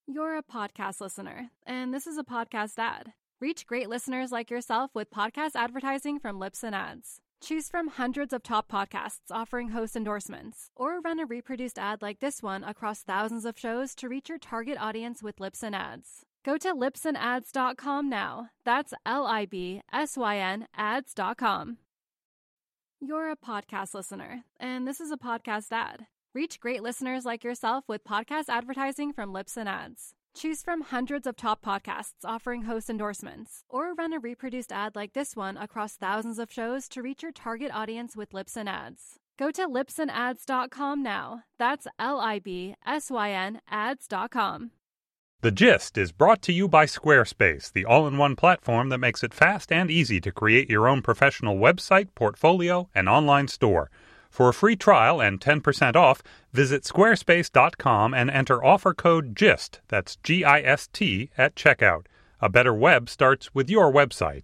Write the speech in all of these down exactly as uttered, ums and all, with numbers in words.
You're a podcast listener, and this is a podcast ad. Reach great listeners like yourself with podcast advertising from Libsyn Ads. Choose from hundreds of top podcasts offering host endorsements, or run a reproduced ad like this one across thousands of shows to reach your target audience with Libsyn Ads. Go to libsyn ads dot com now. That's L I B S Y N ads dot com. You're a podcast listener, and this is a podcast ad. Reach great listeners like yourself with podcast advertising from Libsyn Ads. Choose from hundreds of top podcasts offering host endorsements, or run a reproduced ad like this one across thousands of shows to reach your target audience with Libsyn Ads. Go to libsyn ads dot com now. That's L I B S Y N ads dot com. The Gist is brought to you by Squarespace, the all-in-one platform that makes it fast and easy to create your own professional website, portfolio, and online store. For a free trial and ten percent off, visit squarespace dot com and enter offer code GIST, that's G I S T, at checkout. A better web starts with your website.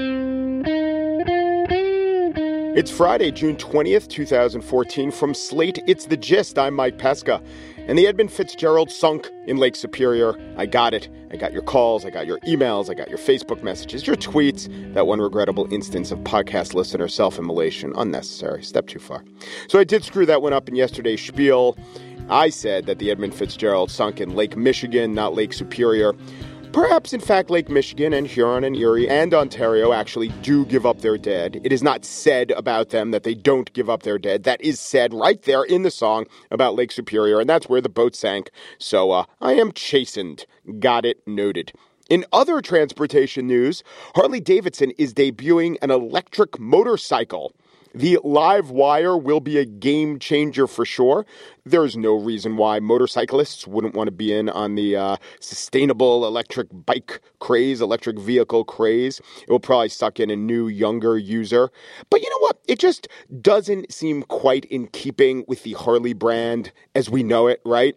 It's Friday, June twentieth, twenty fourteen. From Slate, it's The Gist. I'm Mike Pesca. And the Edmund Fitzgerald sunk in Lake Superior. I got it. I got your calls. I got your emails. I got your Facebook messages, your tweets. That one regrettable instance of podcast listener self-immolation. Unnecessary. Step too far. So I did screw that one up in yesterday's spiel. I said that the Edmund Fitzgerald sunk in Lake Michigan, not Lake Superior. Perhaps, in fact, Lake Michigan and Huron and Erie and Ontario actually do give up their dead. It is not said about them that they don't give up their dead. That is said right there in the song about Lake Superior, and that's where the boat sank. So uh, I am chastened. Got it noted. In other transportation news, Harley-Davidson is debuting an electric motorcycle. The Live Wire will be a game changer for sure. There's no reason why motorcyclists wouldn't want to be in on the uh, sustainable electric bike craze, electric vehicle craze. It will probably suck in a new, younger user. But you know what? It just doesn't seem quite in keeping with the Harley brand as we know it, right?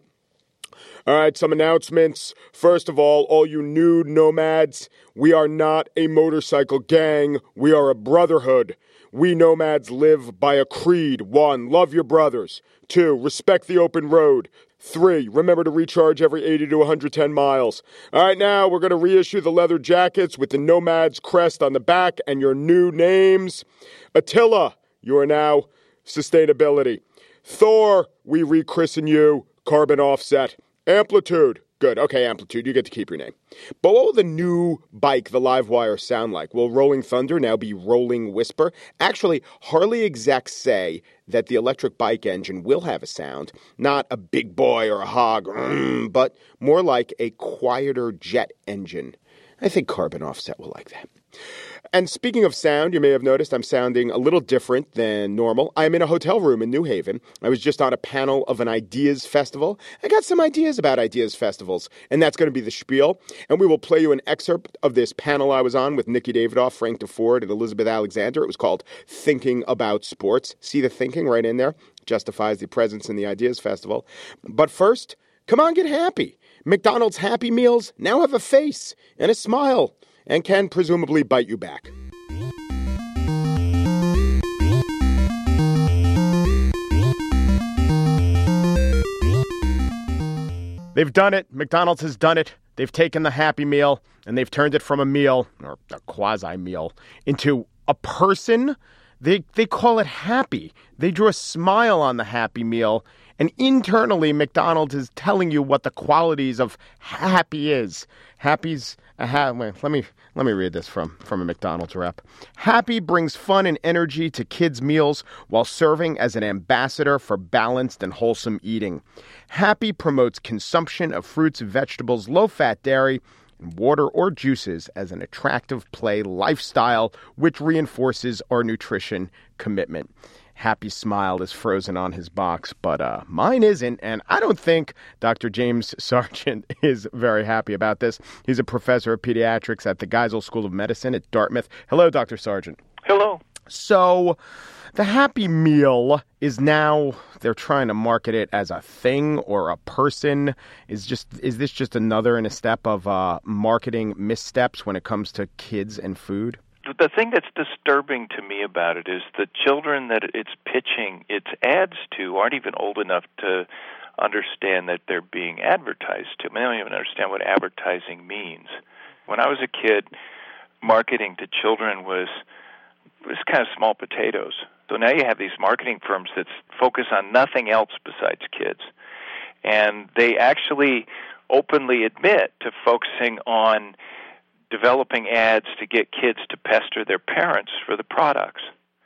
All right, some announcements. First of all, all you nude nomads, we are not a motorcycle gang. We are a brotherhood. We nomads live by a creed. One, love your brothers. Two, respect the open road. Three, remember to recharge every eighty to one hundred ten miles. All right, now we're going to reissue the leather jackets with the Nomad's crest on the back and your new names. Attila, you are now sustainability. Thor, we rechristen you carbon offset. Amplitude. Good. Okay, Amplitude, you get to keep your name. But what will the new bike, the Livewire, sound like? Will Rolling Thunder now be Rolling Whisper? Actually, Harley execs say that the electric bike engine will have a sound, not a big boy or a hog, mm, but more like a quieter jet engine. I think Carbon Offset will like that. And speaking of sound, you may have noticed I'm sounding a little different than normal. I'm in a hotel room in New Haven. I was just on a panel of an Ideas Festival. I got some ideas about Ideas Festivals, and that's going to be the spiel. And we will play you an excerpt of this panel I was on with Nikki Davidoff, Frank DeFord, and Elizabeth Alexander. It was called Thinking About Sports. See the thinking right in there? Justifies the presence in the Ideas Festival. But first, come on, get happy. McDonald's Happy Meals now have a face and a smile, and can presumably bite you back. They've done it. McDonald's has done it. They've taken the Happy Meal and they've turned it from a meal, or a quasi-meal, into a person. They they call it Happy. They drew a smile on the Happy Meal. And internally, McDonald's is telling you what the qualities of Happy is. Happy's a ha- wait, let me let me read this from, from a McDonald's rep. Happy brings fun and energy to kids' meals while serving as an ambassador for balanced and wholesome eating. Happy promotes consumption of fruits, vegetables, low-fat dairy, and water or juices as an attractive play lifestyle, which reinforces our nutrition commitment. Happy's smile is frozen on his box, but uh, mine isn't, and I don't think Doctor James Sargent is very happy about this. He's a professor of pediatrics at the Geisel School of Medicine at Dartmouth. Hello, Doctor Sargent. Hello. So, the Happy Meal is now, they're trying to market it as a thing or a person. Is just is this just another in a step of uh, marketing missteps when it comes to kids and food? The thing that's disturbing to me about it is the children that it's pitching its ads to aren't even old enough to understand that they're being advertised to. They don't even understand what advertising means. When I was a kid, marketing to children was was kind of small potatoes. So now you have these marketing firms that focus on nothing else besides kids. And they actually openly admit to focusing on developing ads to get kids to pester their parents for the products.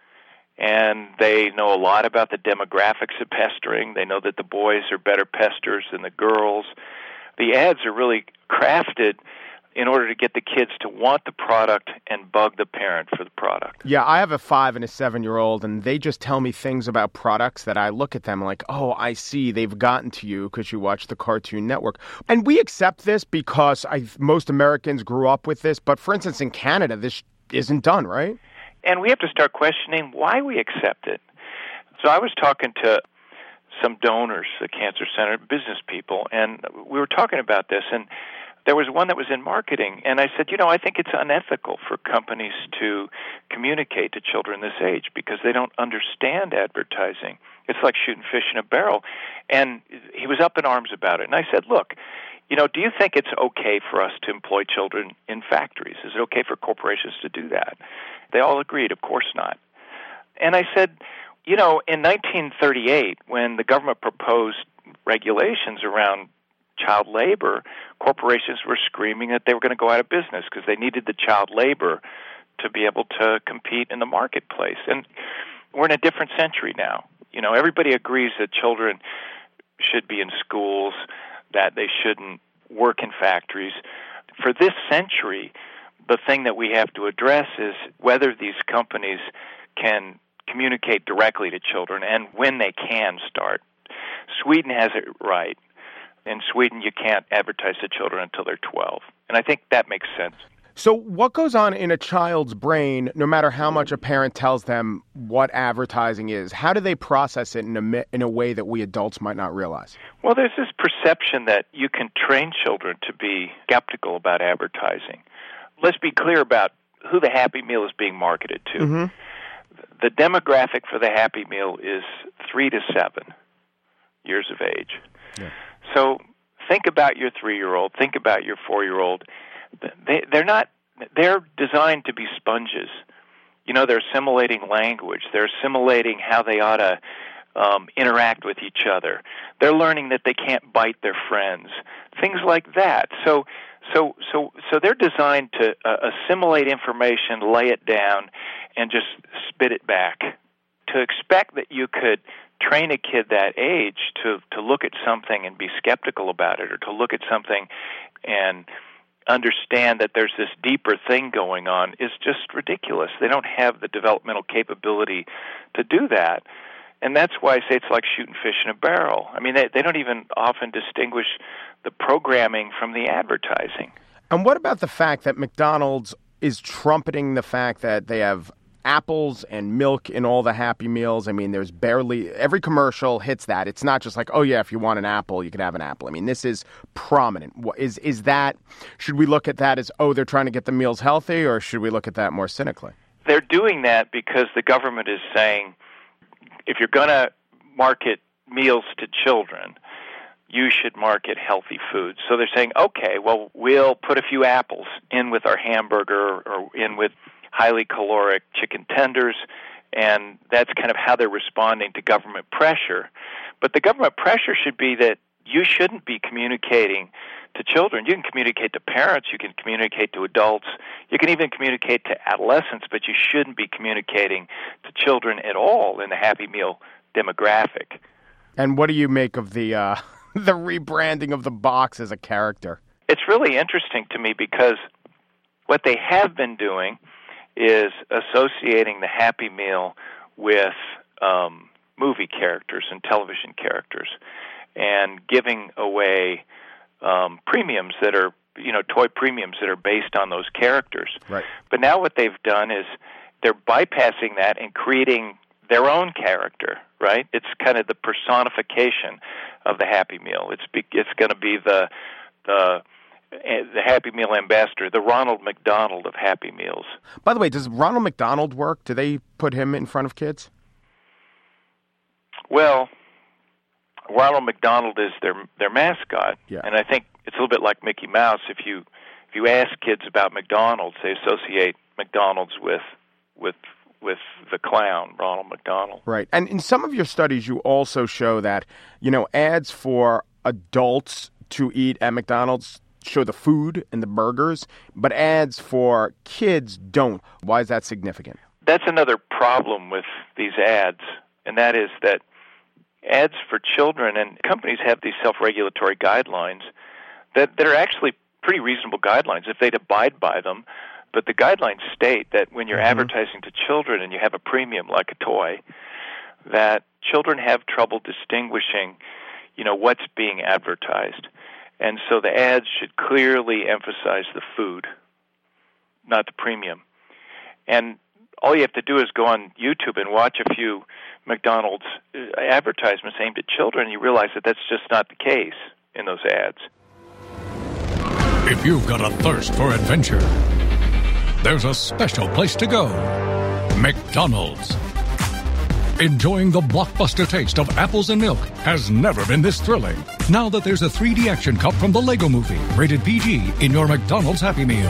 And they know a lot about the demographics of pestering. They know that the boys are better pesters than the girls. The ads are really crafted in order to get the kids to want the product and bug the parent for the product. Yeah, I have a five and a seven-year-old, and they just tell me things about products that I look at them like, oh, I see, they've gotten to you because you watch the Cartoon Network. And we accept this because I, most Americans grew up with this, but for instance, in Canada, this isn't done, right? And we have to start questioning why we accept it. So I was talking to some donors, the Cancer Center, business people, and we were talking about this, and there was one that was in marketing, and I said, you know, I think it's unethical for companies to communicate to children this age because they don't understand advertising. It's like shooting fish in a barrel. And he was up in arms about it. And I said, look, you know, do you think it's okay for us to employ children in factories? Is it okay for corporations to do that? They all agreed, of course not. And I said, you know, in nineteen thirty-eight, when the government proposed regulations around child labor, corporations were screaming that they were going to go out of business because they needed the child labor to be able to compete in the marketplace. And we're in a different century now. You know, everybody agrees that children should be in schools, that they shouldn't work in factories. For this century, the thing that we have to address is whether these companies can communicate directly to children and when they can start. Sweden has it right. In Sweden, you can't advertise to children until they're twelve. And I think that makes sense. So what goes on in a child's brain, no matter how much a parent tells them what advertising is? How do they process it in a, in a way that we adults might not realize? Well, there's this perception that you can train children to be skeptical about advertising. Let's be clear about who the Happy Meal is being marketed to. Mm-hmm. The demographic for the Happy Meal is three to seven years of age. Yeah. So think about your three-year-old. Think about your four-year-old. They, they're not. They're designed to be sponges. You know, they're assimilating language. They're assimilating how they ought to um, interact with each other. They're learning that they can't bite their friends. Things like that. So, so, so, so they're designed to uh, assimilate information, lay it down, and just spit it back. To expect that you could train a kid that age to, to look at something and be skeptical about it, or to look at something and understand that there's this deeper thing going on is just ridiculous. They don't have the developmental capability to do that. And that's why I say it's like shooting fish in a barrel. I mean, they, they don't even often distinguish the programming from the advertising. And what about the fact that McDonald's is trumpeting the fact that they have apples and milk in all the Happy Meals? I mean, there's barely, every commercial hits that. It's not just like, oh yeah, if you want an apple, you can have an apple. I mean, this is prominent. Is is that, should we look at that as, oh, they're trying to get the meals healthy, or should we look at that more cynically? They're doing that because the government is saying, if you're going to market meals to children, you should market healthy foods. So they're saying, okay, well, we'll put a few apples in with our hamburger or in with highly caloric chicken tenders, and that's kind of how they're responding to government pressure. But the government pressure should be that you shouldn't be communicating to children. You can communicate to parents, you can communicate to adults, you can even communicate to adolescents, but you shouldn't be communicating to children at all in the Happy Meal demographic. And what do you make of the uh, the rebranding of the box as a character? It's really interesting to me because what they have been doing is associating the Happy Meal with um, movie characters and television characters and giving away um, premiums that are, you know, toy premiums that are based on those characters. Right. But now what they've done is they're bypassing that and creating their own character, right? It's kind of the personification of the Happy Meal. It's be, it's going to be the the the Happy Meal ambassador, the Ronald McDonald of Happy Meals. By the way, does Ronald McDonald work? Do they put him in front of kids? Well, Ronald McDonald is their their mascot, yeah. and I think it's a little bit like Mickey Mouse. If you if you ask kids about McDonald's, they associate McDonald's with with with the clown, Ronald McDonald. Right. And in some of your studies, you also show that, you know, ads for adults to eat at McDonald's show the food and the burgers, but ads for kids don't. Why is that significant? That's another problem with these ads, and that is that ads for children, and companies have these self-regulatory guidelines that, that are actually pretty reasonable guidelines if they'd abide by them. But the guidelines state that when you're mm-hmm. advertising to children and you have a premium like a toy, that children have trouble distinguishing, you know, what's being advertised. And so the ads should clearly emphasize the food, not the premium. And all you have to do is go on YouTube and watch a few McDonald's advertisements aimed at children, and you realize that that's just not the case in those ads. If you've got a thirst for adventure, there's a special place to go. McDonald's. Enjoying the blockbuster taste of apples and milk has never been this thrilling. Now that there's a three D action cup from the Lego Movie, rated P G, in your McDonald's Happy Meal.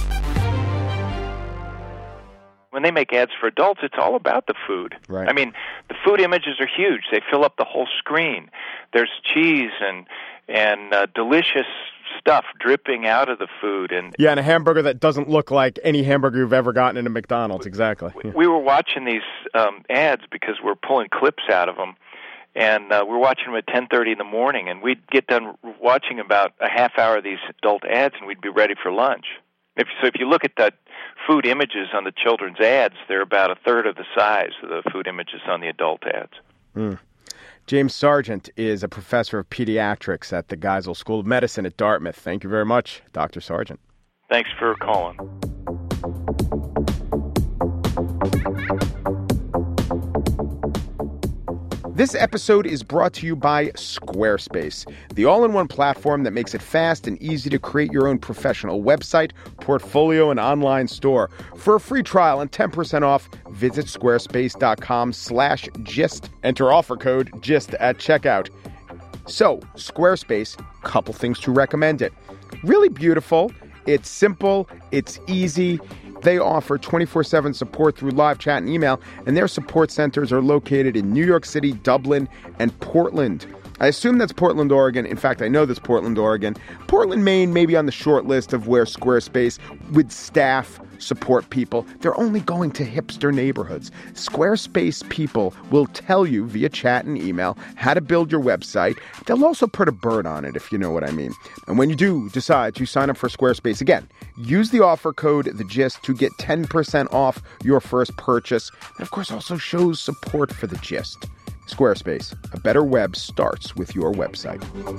When they make ads for adults, it's all about the food. Right. I mean, the food images are huge. They fill up the whole screen. There's cheese and and uh, delicious stuff dripping out of the food. And yeah, and a hamburger that doesn't look like any hamburger you've ever gotten in a McDonald's. Exactly. We, we were watching these um, ads because we're pulling clips out of them, and uh, we're watching them at ten thirty in the morning, and we'd get done watching about a half hour of these adult ads, and we'd be ready for lunch. If, so if you look at the food images on the children's ads, they're about a third of the size of the food images on the adult ads. Mm. James Sargent is a professor of pediatrics at the Geisel School of Medicine at Dartmouth. Thank you very much, Doctor Sargent. Thanks for calling. This episode is brought to you by Squarespace, the all-in-one platform that makes it fast and easy to create your own professional website, portfolio, and online store. For a free trial and ten percent off, visit squarespace.com slash gist. Enter offer code GIST at checkout. So, Squarespace, couple things to recommend it. Really beautiful. It's simple. It's easy. They offer twenty-four seven support through live chat and email, and their support centers are located in New York City, Dublin, and Portland. I assume that's Portland, Oregon. In fact, I know that's Portland, Oregon. Portland, Maine may be on the short list of where Squarespace would staff support people. They're only going to hipster neighborhoods. Squarespace people will tell you via chat and email how to build your website. They'll also put a bird on it, if you know what I mean. And when you do decide to sign up for Squarespace, again, use the offer code THEGIST to get ten percent off your first purchase. And of course, also shows support for The Gist. Squarespace, a better web starts with your website.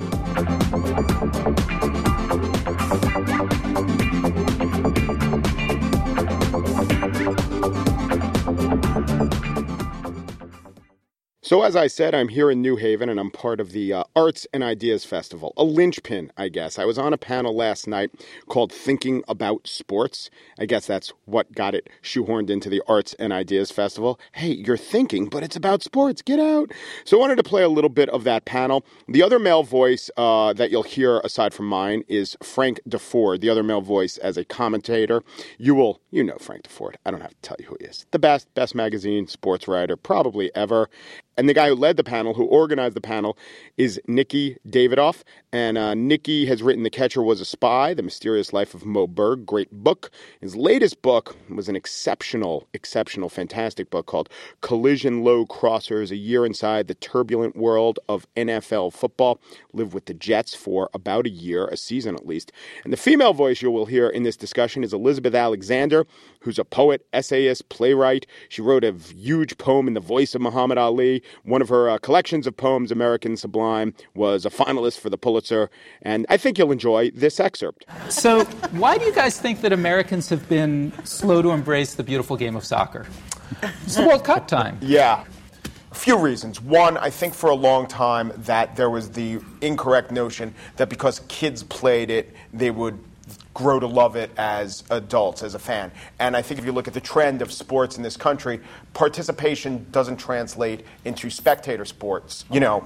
So as I said, I'm here in New Haven, and I'm part of the uh, Arts and Ideas Festival, a linchpin, I guess. I was on a panel last night called Thinking About Sports. I guess that's what got it shoehorned into the Arts and Ideas Festival. Hey, you're thinking, but it's about sports. Get out. So I wanted to play a little bit of that panel. The other male voice uh, that you'll hear aside from mine is Frank Deford, the other male voice as a commentator. You will, you know Frank Deford. I don't have to tell you who he is. The best, best magazine sports writer probably ever. And the guy who led the panel, who organized the panel, is Nicky Davidoff. And uh, Nicky has written The Catcher Was a Spy, The Mysterious Life of Moe Berg. Great book. His latest book was an exceptional, exceptional, fantastic book called Collision Low Crossers, A Year Inside the Turbulent World of N F L Football. Lived with the Jets for about a year, a season at least. And the female voice you will hear in this discussion is Elizabeth Alexander, who's a poet, essayist, playwright. She wrote a huge poem in the voice of Muhammad Ali. One of her uh, collections of poems, American Sublime, was a finalist for the Pulitzer, and I think you'll enjoy this excerpt. So why do you guys think that Americans have been slow to embrace the beautiful game of soccer? It's the World Cup time. Yeah. A few reasons. One, I think for a long time that there was the incorrect notion that because kids played it, they would grow to love it as adults, as a fan. And I think if you look at the trend of sports in this country, participation doesn't translate into spectator sports. You know,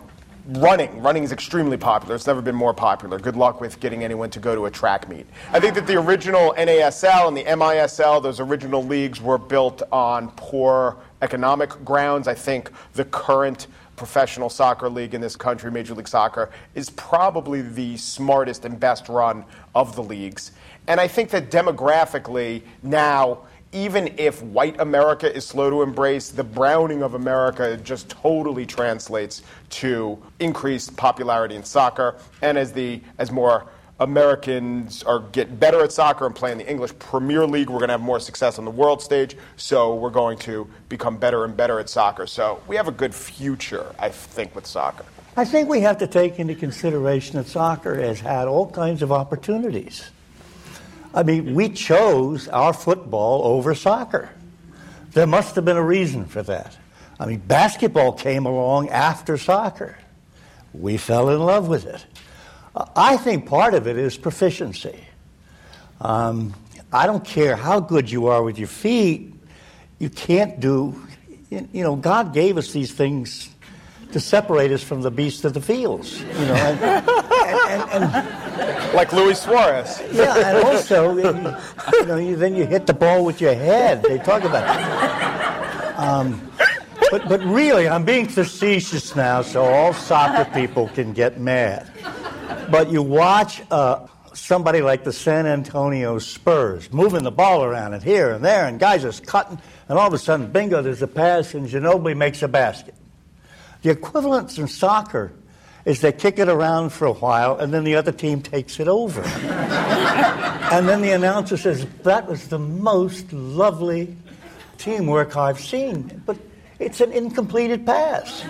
running. Running is extremely popular. It's never been more popular. Good luck with getting anyone to go to a track meet. I think that the original N A S L and the M I S L, those original leagues, were built on poor economic grounds. I think the current professional soccer league in this country, Major League Soccer, is probably the smartest and best run of the leagues. And I think that demographically now, even if white America is slow to embrace, the browning of America just totally translates to increased popularity in soccer. And as the as more Americans are get better at soccer and play in the English Premier League, we're going to have more success on the world stage. So we're going to become better and better at soccer. So we have a good future, I think, with soccer. I think we have to take into consideration that soccer has had all kinds of opportunities. I mean, we chose our football over soccer. There must have been a reason for that. I mean, basketball came along after soccer. We fell in love with it. I think part of it is proficiency. Um, I don't care how good you are with your feet, you can't do, you know, God gave us these things to separate us from the beasts of the fields, you know. And, and, and, and, like Luis Suarez. Yeah, and also, you know, you, then you hit the ball with your head. They talk about it. Um, but, but really, I'm being facetious now, so all soccer people can get mad. But you watch uh, somebody like the San Antonio Spurs moving the ball around and here and there, and guys are cutting, and all of a sudden, bingo, there's a pass, and Ginobili makes a basket. The equivalence in soccer is they kick it around for a while, and then the other team takes it over. And then the announcer says, that was the most lovely teamwork I've seen. But it's an incompleted pass.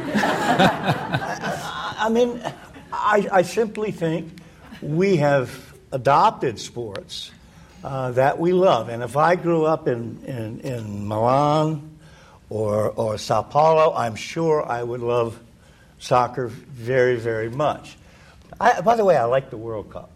I, I mean... I, I simply think we have adopted sports uh, that we love. And if I grew up in, in, in Milan or, or Sao Paulo, I'm sure I would love soccer very, very much. I, by the way, I like the World Cup.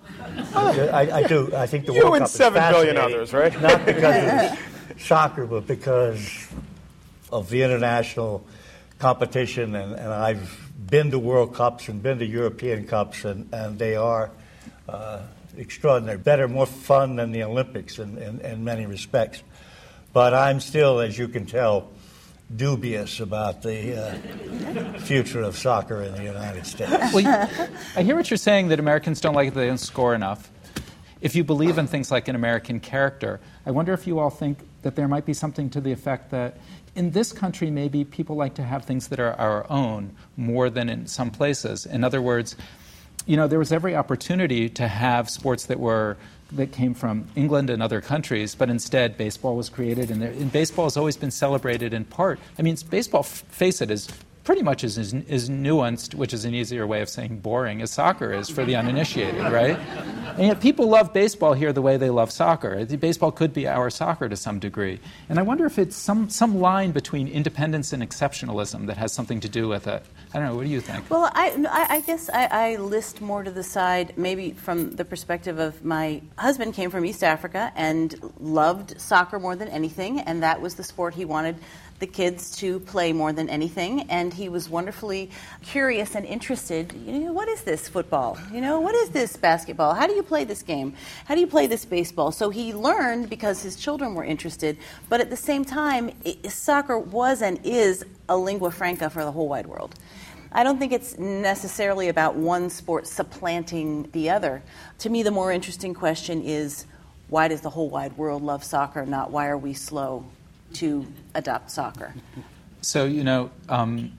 I, I do. I think the you World and Cup seven is billion others, right? Not because of soccer, but because of the international competition, and, and I've been to World Cups and been to European Cups, and, and they are uh, extraordinary. Better, more fun than the Olympics in, in, in many respects. But I'm still, as you can tell, dubious about the uh, future of soccer in the United States. Well, I hear what you're saying, that Americans don't like it, they don't score enough. If you believe in things like an American character, I wonder if you all think that there might be something to the effect that in this country, maybe people like to have things that are our own more than in some places. In other words, you know, there was every opportunity to have sports that were that came from England and other countries, but instead baseball was created, and, there, and baseball has always been celebrated in part. I mean, baseball, face it, is pretty much as, as, as nuanced, which is an easier way of saying boring, as soccer is for the uninitiated, right? And yet people love baseball here the way they love soccer. Baseball could be our soccer to some degree. And I wonder if it's some, some line between independence and exceptionalism that has something to do with it. I don't know, what do you think? Well, I, I guess I, I list more to the side, maybe from the perspective of my husband came from East Africa and loved soccer more than anything, and that was the sport he wanted the kids to play more than anything, and he was wonderfully curious and interested. You know, what is this football? You know, what is this basketball? How do you play this game? How do you play this baseball? So he learned because his children were interested, but at the same time, it, soccer was and is a lingua franca for the whole wide world. I don't think it's necessarily about one sport supplanting the other. To me, the more interesting question is, why does the whole wide world love soccer, not why are we slow to adopt soccer? So, you know, um,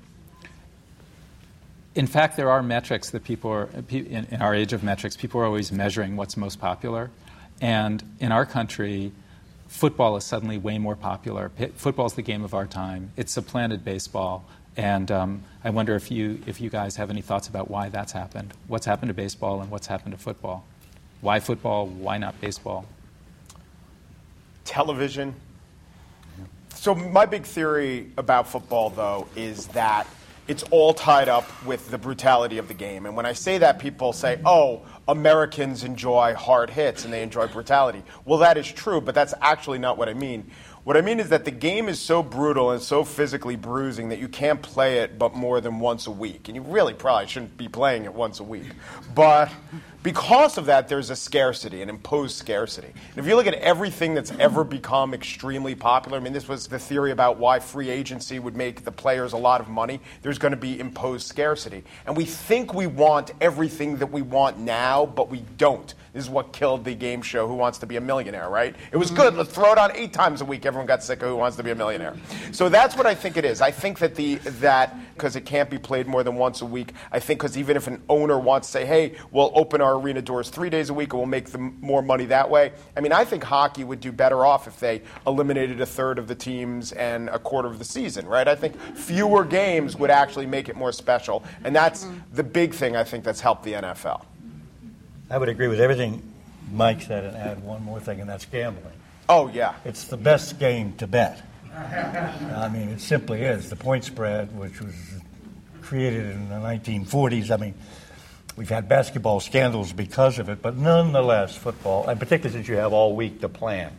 in fact, there are metrics that people are, in, in our age of metrics, people are always measuring what's most popular. And in our country, football is suddenly way more popular. Football is the game of our time. It's supplanted baseball. And um, I wonder if you, if you guys have any thoughts about why that's happened. What's happened to baseball and what's happened to football? Why football? Why not baseball? Television. So my big theory about football, though, is that it's all tied up with the brutality of the game. And when I say that, people say, oh, Americans enjoy hard hits and they enjoy brutality. Well, that is true, but that's actually not what I mean. What I mean is that the game is so brutal and so physically bruising that you can't play it but more than once a week. And you really probably shouldn't be playing it once a week. But because of that, there's a scarcity, an imposed scarcity. And if you look at everything that's ever become extremely popular, I mean, this was the theory about why free agency would make the players a lot of money. There's going to be imposed scarcity. And we think we want everything that we want now, but we don't. This is what killed the game show Who Wants to Be a Millionaire, right? It was good. Let's throw it on eight times a week. Everyone got sick of Who Wants to Be a Millionaire. So that's what I think it is. I think that the that because it can't be played more than once a week, I think because even if an owner wants to say, hey, we'll open our arena doors three days a week and we'll make them more money that way. I mean, I think hockey would do better off if they eliminated a third of the teams and a quarter of the season, right? I think fewer games would actually make it more special. And that's mm-hmm. the big thing I think that's helped the N F L. I would agree with everything Mike said and add one more thing, and that's gambling. Oh, yeah. It's the best game to bet. I mean, it simply is. The point spread, which was created in the nineteen forties, I mean, we've had basketball scandals because of it, but nonetheless, football, and particularly since you have all week to plan.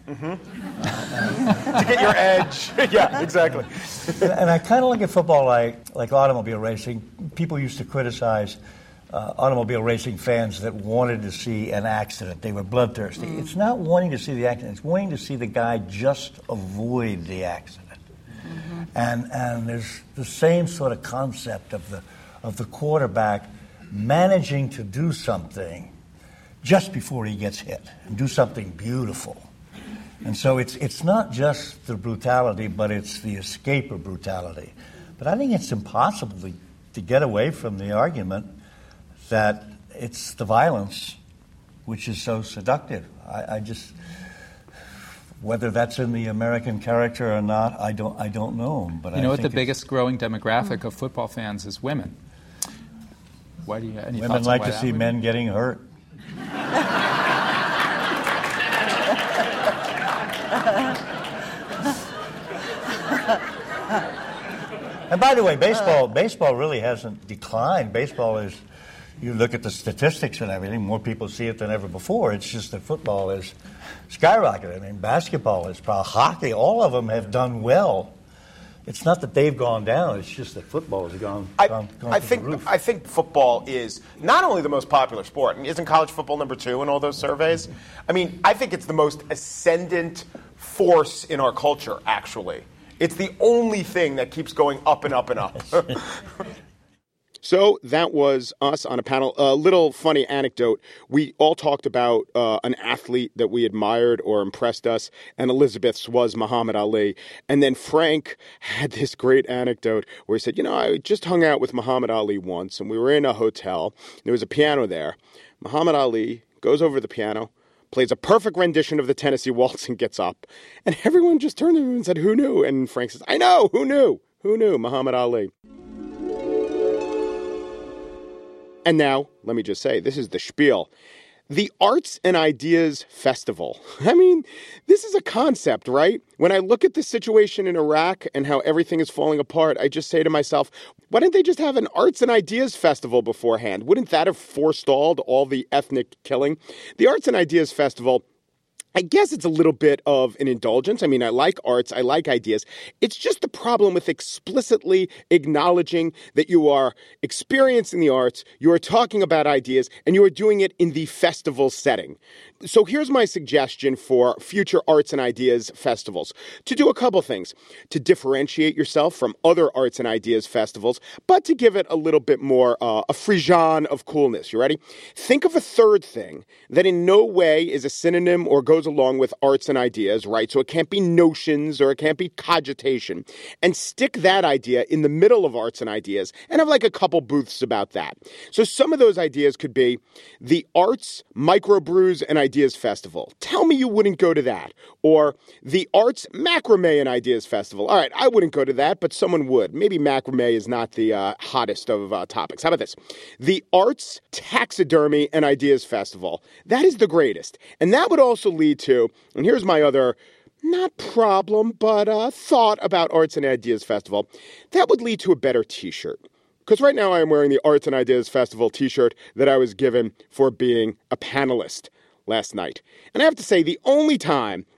Mm-hmm. To get your edge. Yeah, exactly. and, and I kind of look at football like, like automobile racing. People used to criticize Uh, automobile racing fans that wanted to see an accident. They were bloodthirsty. Mm. It's not wanting to see the accident. It's wanting to see the guy just avoid the accident. Mm-hmm. And and there's the same sort of concept of the of the quarterback managing to do something just before he gets hit and do something beautiful. And so it's it's not just the brutality, but it's the escape of brutality. But I think it's impossible to, to get away from the argument that it's the violence which is so seductive. I, I just, whether that's in the American character or not, I don't, I don't know. But you know I what the think biggest growing demographic mm. of football fans is women. Why do you? Any women thoughts like on why to see would? men getting hurt. And by the way, baseball, baseball really hasn't declined. Baseball is. You look at the statistics and everything, more people see it than ever before. It's just that football is skyrocketed. I mean, basketball is probably hockey. All of them have done well. It's not that they've gone down. It's just that football has gone, I, gone, gone I to think, the roof. I think football is not only the most popular sport, and isn't college football number two in all those surveys? I mean, I think it's the most ascendant force in our culture, actually. It's the only thing that keeps going up and up and up. So that was us on a panel. A little funny anecdote. We all talked about uh, an athlete that we admired or impressed us, and Elizabeth's was Muhammad Ali. And then Frank had this great anecdote where he said, you know, I just hung out with Muhammad Ali once, and we were in a hotel. There was a piano there. Muhammad Ali goes over to the piano, plays a perfect rendition of the Tennessee Waltz and gets up. And everyone just turned to him and said, who knew? And Frank says, I know, who knew? Who knew? Muhammad Ali. And now, let me just say, this is the spiel. The Arts and Ideas Festival. I mean, this is a concept, right? When I look at the situation in Iraq and how everything is falling apart, I just say to myself, why didn't they just have an Arts and Ideas Festival beforehand? Wouldn't that have forestalled all the ethnic killing? The Arts and Ideas Festival, I guess it's a little bit of an indulgence. I mean, I like arts. I like ideas. It's just the problem with explicitly acknowledging that you are experiencing the arts, you are talking about ideas, and you are doing it in the festival setting. So here's my suggestion for future arts and ideas festivals. To do a couple things. To differentiate yourself from other arts and ideas festivals, but to give it a little bit more, uh, a frisson of coolness. You ready? Think of a third thing that in no way is a synonym or goes along with arts and ideas, right? So it can't be notions or it can't be cogitation. And stick that idea in the middle of arts and ideas and have like a couple booths about that. So some of those ideas could be the Arts, Microbrews, and Ideas Festival. Tell me you wouldn't go to that. Or the Arts, Macrame, and Ideas Festival. All right, I wouldn't go to that, but someone would. Maybe macrame is not the uh, hottest of uh, topics. How about this? The Arts, Taxidermy, and Ideas Festival. That is the greatest. And that would also lead to, and here's my other, not problem, but uh, thought about Arts and Ideas Festival. That would lead to a better t-shirt. Because right now I am wearing the Arts and Ideas Festival t-shirt that I was given for being a panelist last night. And I have to say, the only time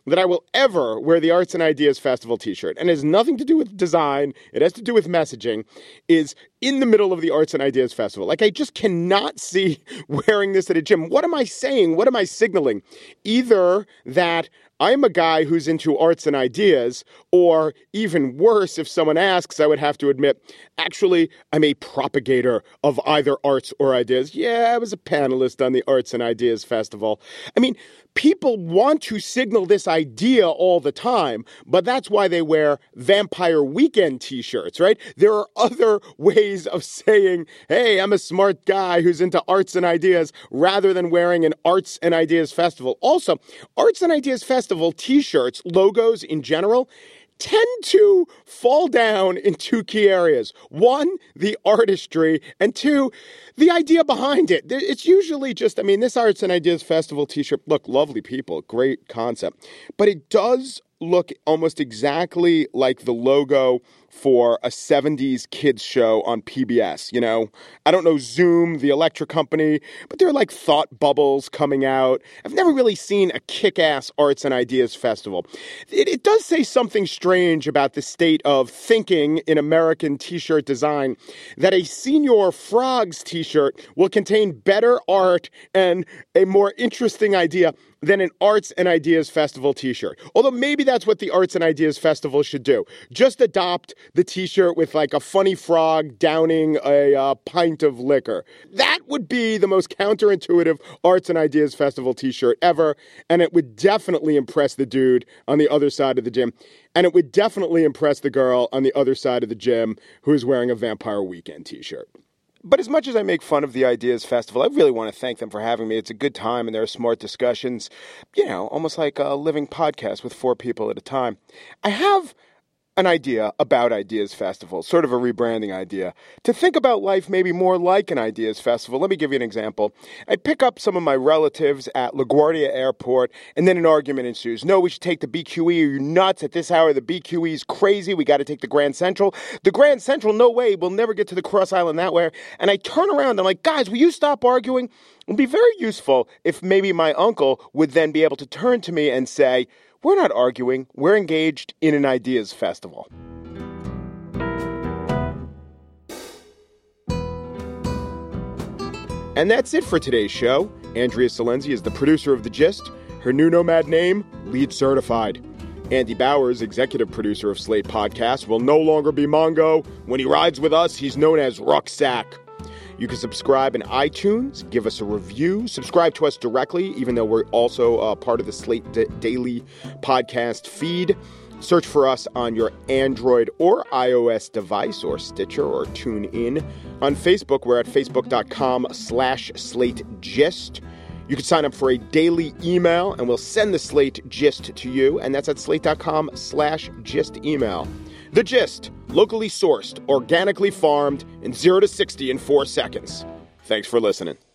that I will ever wear the Arts and Ideas Festival t-shirt, and it has nothing to do with design, it has to do with messaging, is in the middle of the Arts and Ideas Festival. Like, I just cannot see wearing this at a gym. What am I saying? What am I signaling? Either that I'm a guy who's into arts and ideas, or even worse, if someone asks, I would have to admit, actually, I'm a propagator of either arts or ideas. Yeah, I was a panelist on the Arts and Ideas Festival. I mean, people want to signal this idea all the time, but that's why they wear Vampire Weekend t-shirts, right? There are other ways of saying, hey, I'm a smart guy who's into arts and ideas, rather than wearing an Arts and Ideas Festival. Also, Arts and Ideas Festival t-shirts, logos in general, tend to fall down in two key areas. One, the artistry, and two, the idea behind it. It's usually just, I mean, this Arts and Ideas Festival t-shirt, look, lovely people, great concept, but it does look almost exactly like the logo for a seventies kids show on P B S, you know? I don't know Zoom, the electric company, but they're like thought bubbles coming out. I've never really seen a kick-ass Arts and Ideas Festival. It, it does say something strange about the state of thinking in American t-shirt design, that a Senior Frogs t-shirt will contain better art and a more interesting idea than an Arts and Ideas Festival t-shirt. Although maybe that's what the Arts and Ideas Festival should do. Just adopt the t-shirt with like a funny frog downing a uh, pint of liquor. That would be the most counterintuitive Arts and Ideas Festival t-shirt ever, and it would definitely impress the dude on the other side of the gym. And it would definitely impress the girl on the other side of the gym who is wearing a Vampire Weekend t-shirt. But as much as I make fun of the Ideas Festival, I really want to thank them for having me. It's a good time, and there are smart discussions, you know, almost like a living podcast with four people at a time. I have an idea about Ideas Festival, sort of a rebranding idea, to think about life maybe more like an Ideas Festival. Let me give you an example. I pick up some of my relatives at LaGuardia Airport, and then an argument ensues. No, we should take the B Q E. Are you nuts? At this hour, the B Q E is crazy. We got to take the Grand Central. The Grand Central, no way. We'll never get to the Cross Island that way. And I turn around, and I'm like, guys, will you stop arguing? It would be very useful if maybe my uncle would then be able to turn to me and say, we're not arguing, we're engaged in an Ideas Festival. And that's it for today's show. Andrea Salenzi is the producer of The Gist. Her new nomad name, Lead Certified. Andy Bowers, executive producer of Slate Podcast, will no longer be Mongo. When he rides with us, he's known as Rucksack. You can subscribe in iTunes, give us a review, subscribe to us directly, even though we're also uh, part of the Slate D- Daily podcast feed. Search for us on your Android or iOS device, or Stitcher, or TuneIn. On Facebook, we're at facebook.com slash Slate Gist. You can sign up for a daily email, and we'll send the Slate Gist to you, and that's at slate.com slash gist email. The Gist, locally sourced, organically farmed, and zero to sixty in four seconds. Thanks for listening.